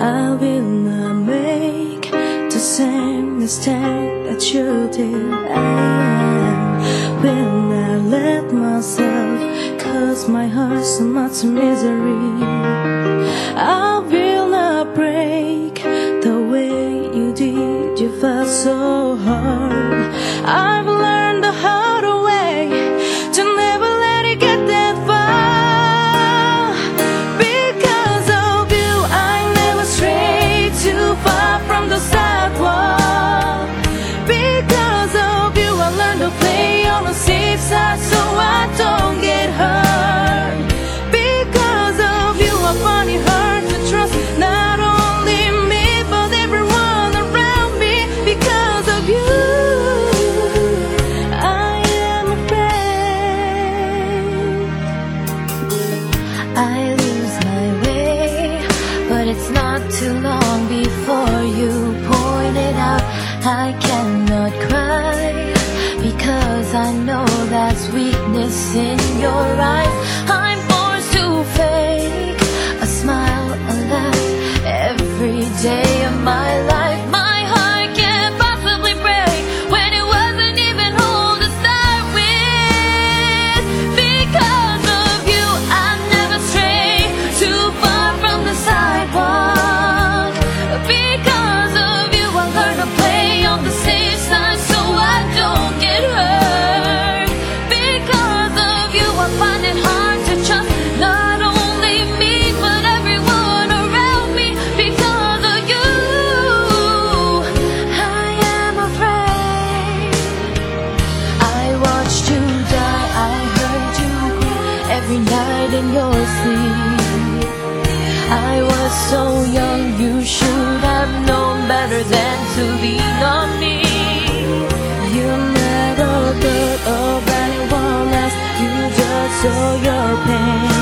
I will not make the same mistake that you did. I will not let myself cause my heart so much misery. I will not break the way you did. You felt so hard. I've learned the hard way to never let it get that far. Because of you, I never stray too far from the sidewalk. Because of you, I learned to play on the safe side so I don't get hurt. Because of you, I find it hard to trust not only me but everyone around me. Because of you, I am afraid I lose my way, but it's not too long before you point it out. I cannot cry because I know that's weakness in your eyes. I'm forced to fake a smile, a laugh every day of my life. My heart can't possibly break when it wasn't even whole to start with. Because of you, I never stray too far from the sidewalk. Because of you, I learned to play on the safe side so I don't get hurt. Because of you, I find it hard to trust not only me but everyone around me. Because of you, I am afraid. I watched you die, I heard you cry every night in your sleep. I was so young, you should have known better than to lean on me. You never thought of anyone else, you just saw your pain.